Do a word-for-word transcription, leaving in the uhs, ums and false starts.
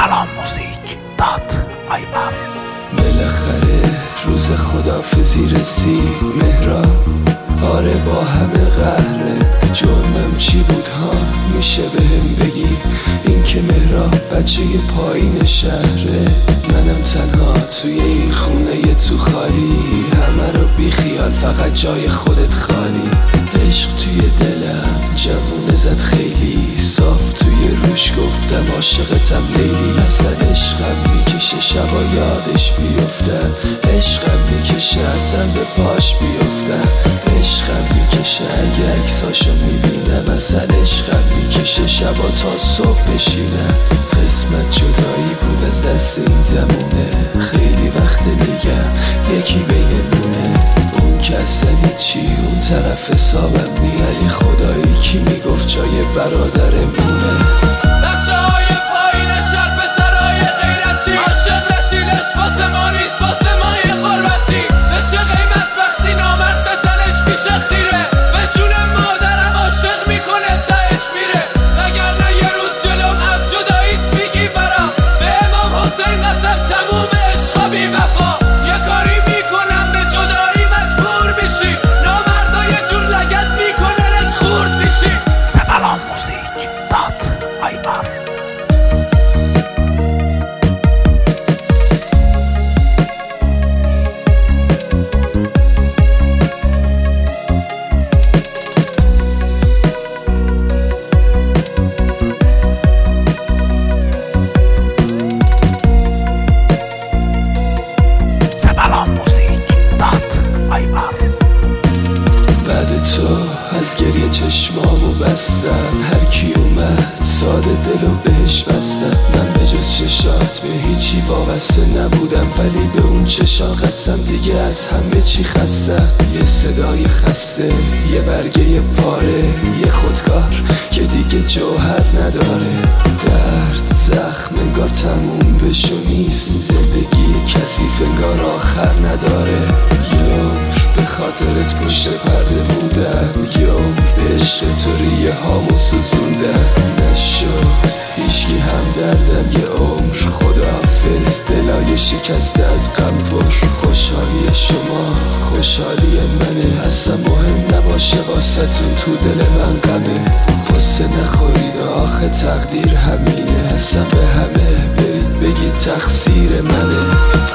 سبلان موزیک دات آی ام. بالاخره روز خداحافظی رسید مهراب، آره با همه قهره. جرمم چی بود ها؟ میشه بهم بگی؟ این که مهراب بچه پایین شهره، منم تنها توی این خونه تو خالی. همه رو بی خیال، فقط جای خودت خالی. عشق توی دلم جوونه زد خیلی صاف، توی روش گفتم عاشقتم لیلی. اصلا عشقم میکشه شبا یادش بیفتم، عشقم میکشه اصلا به پاش بیفتم، عشقم میکشه اگه عکساشو میبینم، اصلا عشقم میکشه شبا تا صبح بشینم. قسمت جدایی بود از دست این زمونه، خیلی وقت میگم یکی بینمونه. اون که اصلا چی اون طرف حسابم نیست، خدایی کی میگفت جای برادرمونه. بچه های پایین شهر پسرهای غیرتی، عاشق نشین عشق واسه ما نیست، واسه ما یه غربتی. به چه قیمت وقتی نامرد به تنش میشه خیره، به جون مادرم عاشق میکنه تهش میره. وگرنه یه روز جلوم از جداییت میگی برام، به امام حسین قسم تموم عشقا بی وفا. یه کاری میکنم به جدایی مجبور میشی، نامردا یه جور لگت میکنه رد خورد میشی. سبلان موزیک دات آی ام. سبلان موزیک دات آی ام. بعد تو از گریه چشمامو بستم، هر کی اومد ساده دلو بهش بستم. من به جز چشات به هیچی وابسته نبودم، ولی به اون چشا قسم دیگه از همه چی خستم. یه صدای خسته، یه برگه پاره، یه خودکار که دیگه جوهر نداره. درد زخم انگار تموم بشو نیست، زندگی کسی انگار آخر نداره. یه به خاطرت پشت پرده بودم، یوم به عشق تو ریه هامو سوزوندم. نشد هیچکی هم دردم یه عمر، خداحافظ دلای شکسته از غم پر. خوشحالی شما خوشحالی منه، اصلا مهم نباشه واسهتون تو دل من غمه. قصه نخورید آخه تقدیر همینه، اصلا به همه برید بگید تقصیر منه.